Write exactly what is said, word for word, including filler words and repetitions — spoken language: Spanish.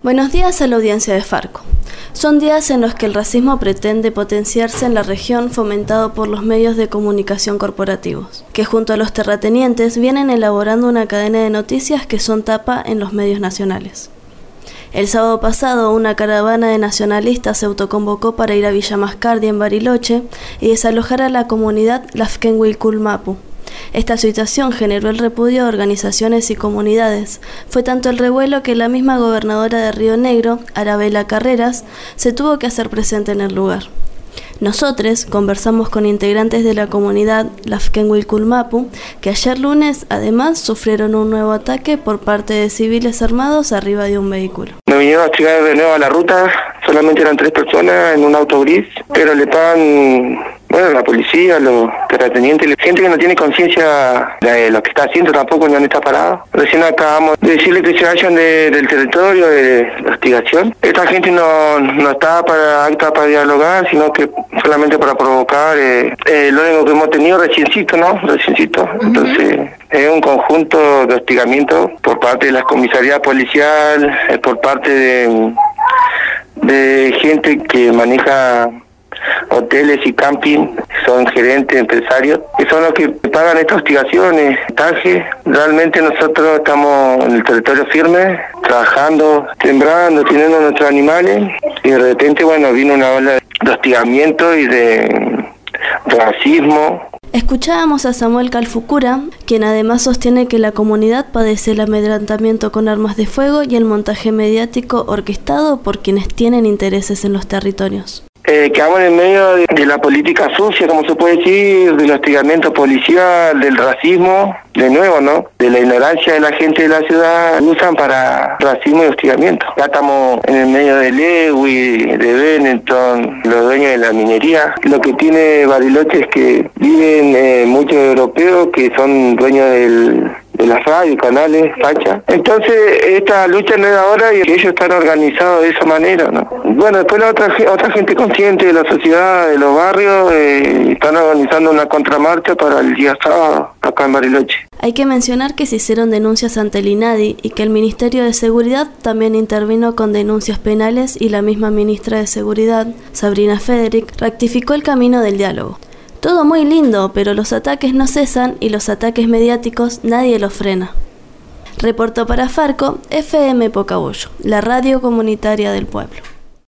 Buenos días a la audiencia de Farco. Son días en los que el racismo pretende potenciarse en la región, fomentado por los medios de comunicación corporativos, que junto a los terratenientes vienen elaborando una cadena de noticias que son tapa en los medios nacionales. El sábado pasado, una caravana de nacionalistas se autoconvocó para ir a Villa Mascardi en Bariloche y desalojar a la comunidad Lafkenhuicul-Mapu. Esta situación generó el repudio de organizaciones y comunidades. Fue tanto el revuelo que la misma gobernadora de Río Negro, Arabella Carreras, se tuvo que hacer presente en el lugar. Nosotros conversamos con integrantes de la comunidad Lafkenhuicul-Mapu, que ayer lunes además sufrieron un nuevo ataque por parte de civiles armados arriba de un vehículo. Me vinieron a llegar de nuevo a la ruta, solamente eran tres personas en un auto gris, pero le pagan, bueno, la policía, los terratenientes, gente que no tiene conciencia de lo que está haciendo tampoco, no está parado. Recién acabamos de decirle que se vayan de, del territorio de la hostigación. Esta gente no, no está para acta para dialogar, sino que solamente para provocar. Eh, eh, lo único que hemos tenido reciencito, ¿no? Reciencito. Entonces, es un conjunto de hostigamiento por parte de la comisaría policial, eh, por parte de, de gente que maneja hoteles y camping, son gerentes, empresarios, que son los que pagan estas hostigaciones, taje. Realmente nosotros estamos en el territorio firme, trabajando, sembrando, teniendo nuestros animales, y de repente, bueno, vino una ola de hostigamiento y de racismo. Escuchábamos a Samuel Calfucura, quien además sostiene que la comunidad padece el amedrentamiento con armas de fuego y el montaje mediático orquestado por quienes tienen intereses en los territorios. Eh, quedamos en medio de, de la política sucia, como se puede decir, del hostigamiento policial, del racismo, de nuevo, ¿no? De la ignorancia de la gente de la ciudad, usan para racismo y hostigamiento. Ya estamos en el medio de Lewy, de Benetton, los dueños de la minería. Lo que tiene Bariloche es que viven eh, muchos europeos que son dueños del... de las radios, canales, facha. Entonces, esta lucha no es ahora y ellos están organizados de esa manera, ¿no? Bueno, después la otra, otra gente consciente de la sociedad, de los barrios, eh, están organizando una contramarcha para el día sábado, acá en Bariloche. Hay que mencionar que se hicieron denuncias ante el INADI y que el Ministerio de Seguridad también intervino con denuncias penales y la misma ministra de Seguridad, Sabrina Federic, rectificó el camino del diálogo. Todo muy lindo, pero los ataques no cesan y los ataques mediáticos nadie los frena. Reportó para Farco F M Pocabollo, la radio comunitaria del pueblo.